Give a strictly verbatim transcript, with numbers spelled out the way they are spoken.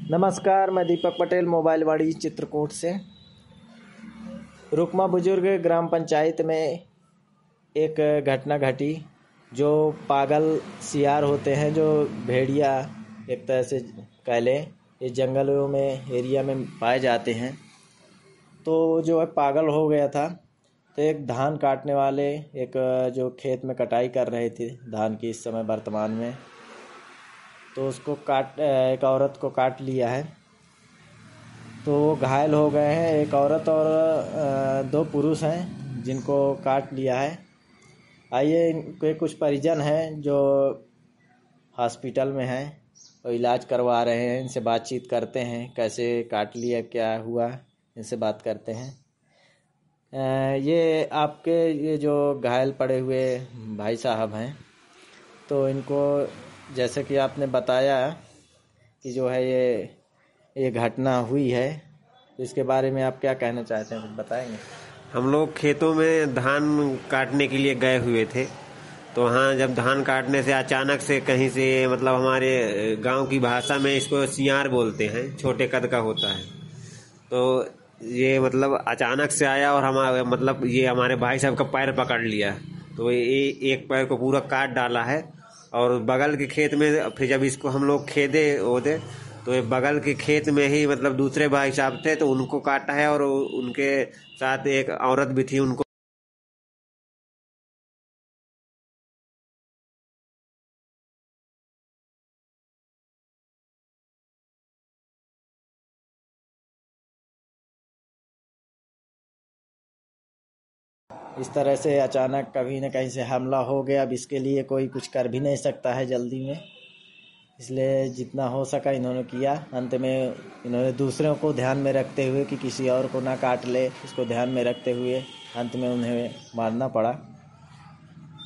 नमस्कार, मैं दीपक पटेल मोबाइल वाड़ी चित्रकूट से। रुकमा बुजुर्ग ग्राम पंचायत में एक घटना घटी जो पागल सियार होते हैं, जो भेड़िया एक तरह से कह लें, ये जंगलों में एरिया में पाए जाते हैं। तो जो है पागल हो गया था। तो एक धान काटने वाले एक जो खेत में कटाई कर रहे थे धान की इस समय वर्तमान में, तो उसको काट एक औरत को काट लिया है। तो वो घायल हो गए हैं। एक औरत और दो पुरुष हैं जिनको काट लिया है। आइए, इनके कुछ परिजन हैं जो हॉस्पिटल में हैं और इलाज करवा रहे हैं। इनसे बातचीत करते हैं, कैसे काट लिया, क्या हुआ, इनसे बात करते हैं। ये आपके ये जो घायल पड़े हुए भाई साहब हैं, तो इनको जैसे कि आपने बताया कि जो है ये ये घटना हुई है, तो इसके बारे में आप क्या कहना चाहते हैं, कुछ बताएंगे? हम लोग खेतों में धान काटने के लिए गए हुए थे। तो वहाँ जब धान काटने से अचानक से कहीं से, मतलब हमारे गांव की भाषा में इसको सियार बोलते हैं, छोटे कद का होता है। तो ये मतलब अचानक से आया और हमारे मतलब ये हमारे भाई साहब का पैर पकड़ लिया। तो ये एक पैर को पूरा काट डाला है। और बगल के खेत में फिर जब इसको हम लोग खेदे ओदे, तो ये बगल के खेत में ही मतलब दूसरे भाई साहब थे, तो उनको काटा है। और उनके साथ एक औरत भी थी, उनको इस तरह से अचानक कभी न कहीं से हमला हो गया। अब इसके लिए कोई कुछ कर भी नहीं सकता है जल्दी में, इसलिए जितना हो सका इन्होंने किया। अंत में इन्होंने दूसरों को ध्यान में रखते हुए कि किसी और को ना काट ले, इसको ध्यान में रखते हुए अंत में उन्हें मारना पड़ा।